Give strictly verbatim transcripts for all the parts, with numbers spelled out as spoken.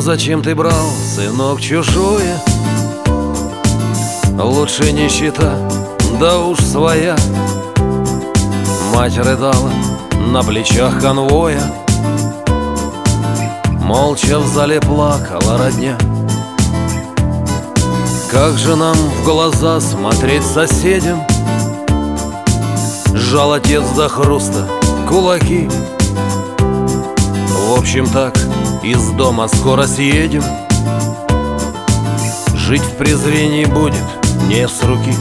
зачем ты брал, сынок, чужое? Лучше нищета, да уж своя. Мать рыдала на плечах конвоя, молча в зале плакала родня. Как же нам в глаза смотреть соседям? Сжал отец до хруста кулаки. В общем так, из дома скоро съедем. Жить в презрении будет не с руки.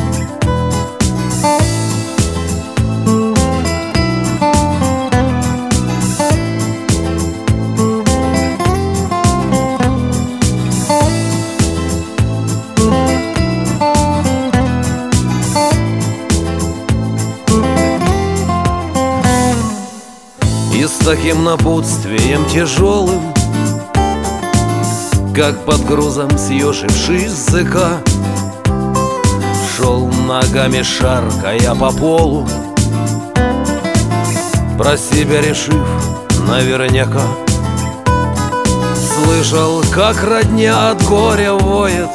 И с таким напутствием тяжелым, как под грузом съежившись зыка, шел ногами шаркая по полу, про себя решив наверняка. Слышал, как родня от горя воет,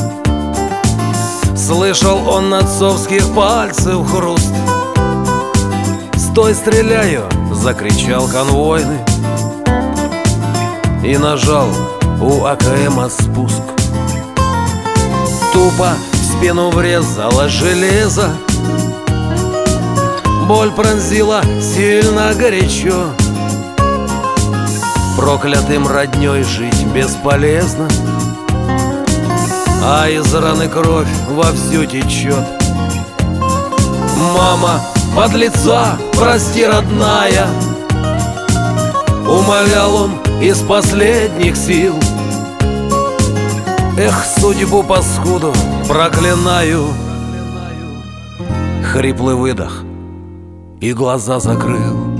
слышал он отцовских пальцев хруст. «Стой, стреляю!» — закричал конвойный и нажал у АКМа спуск. Тупо в спину врезало железо, боль пронзила сильно горячо. Проклятым роднёй жить бесполезно, а из раны кровь вовсю течет. «Мама, подлеца, прости, родная!» — умолял он из последних сил. Эх, судьбу паскуду проклинаю. Хриплый выдох и глаза закрыл.